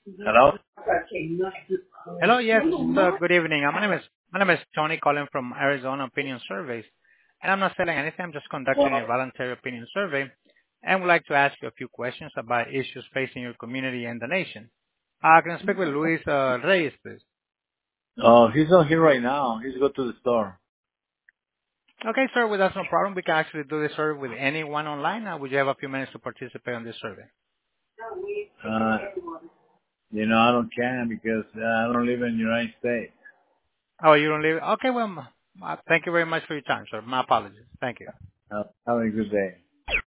Hello? Hello. Yes, good evening. My name is Tony calling from Arizona Opinion Surveys, and I'm not selling anything. I'm just conducting a voluntary opinion survey, and would like to ask you a few questions about issues facing your community and the nation. Can I speak with Luis Reyes, please? Oh, he's not here right now. He's go to the store. Okay, sir. Well, that's no problem. We can actually do this survey with anyone online. Would you have a few minutes to participate on this survey? Uh, I don't can because I don't live in the United States. Oh, you don't live? Okay, well, thank you very much for your time, sir. My apologies. Thank you. Have a good day.